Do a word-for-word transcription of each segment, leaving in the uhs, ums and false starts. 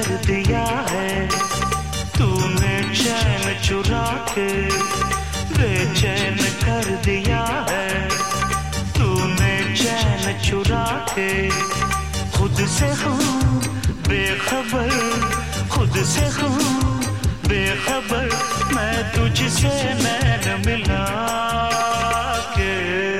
दिया है तूने चैन चुरा के, बेचैन कर दिया है तूने चैन चुरा के। खुद से हूँ बेखबर, खुद से हूँ बेखबर, मैं तुझसे नैन मिला के।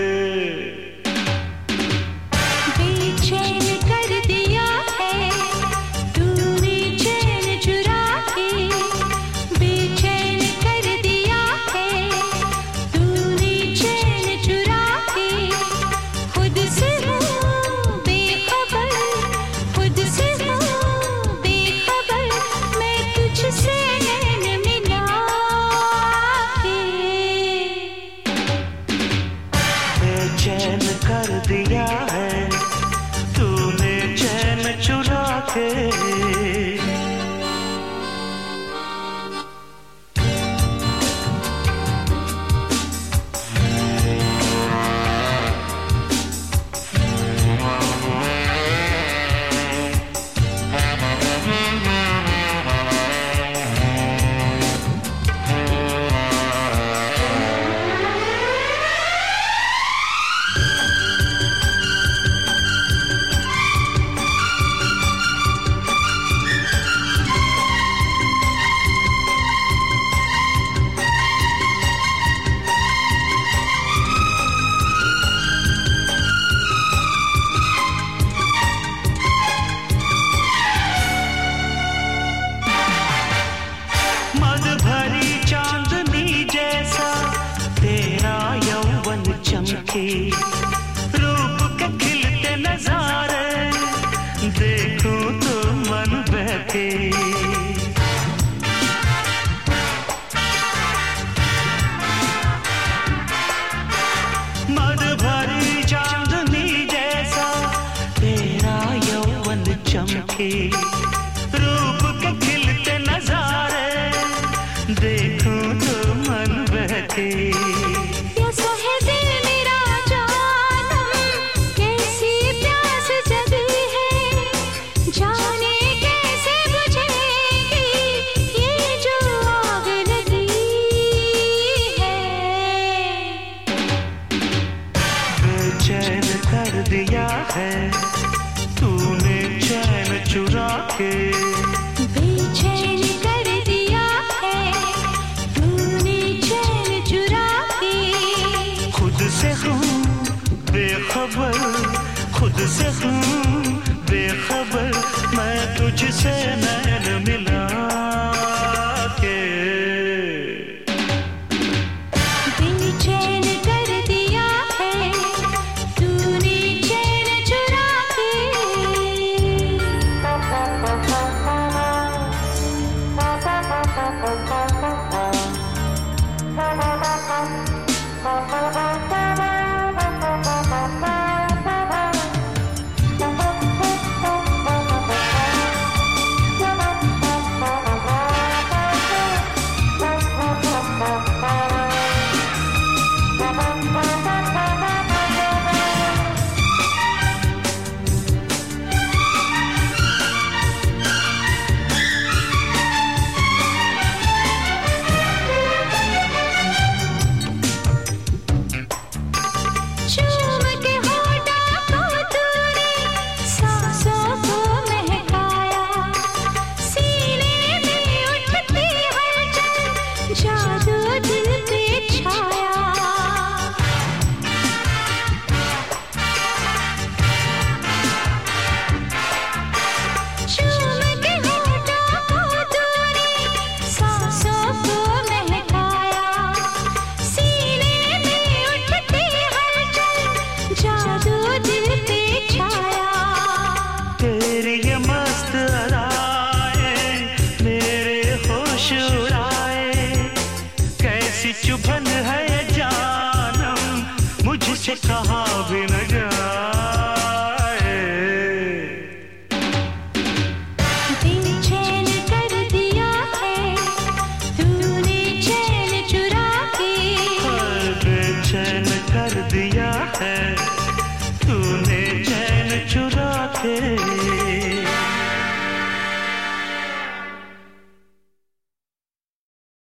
बेचैन कर दिया है तूने चैन चुरा के, बेचैन कर दिया है तूने चैन चुरा के। खुद से हूँ बेखबर, खुद से हूँ बेखबर, मैं तुझसे नैन मिला के। बेचैन कर दिया है तूने चैन चुरा के। मद भरी चांदनी जैसा तेरा यौवन चमके, रूप के खिलते नजारे देखूं तो मन बहके। मद भरी चांदनी जैसा तेरा यौवन चमके, रूप के खिलते नजारे देखूं तो मन बहके। कैसा है दिल मेरा जानम, कैसी प्यास जगी है, जाने कैसे बुझेगी ये जो आग लगी है। बेचैन कर दिया है तूने चैन चुरा के, बेचैन कर दिया है तूने चैन चुरा के। खुद से हूँ बेखबर, खुद से हूँ बेखबर, मैं तुझसे नैन मिला के। बेचैन कर दिया है तूने चैन चुरा के। चूम के होठों को तूने सांसों को महकाया, सीने में उठती हलचल जादू दिल पे छाया। चूम के होठों को तूने सांसों को महकाया, सीने में उठती हलचल जादू दिल पे छाया। तेरी ये मस्त अदाएं मेरे होश उड़ाए, कैसी चुभन है ये जानम मुझसे कहा भी न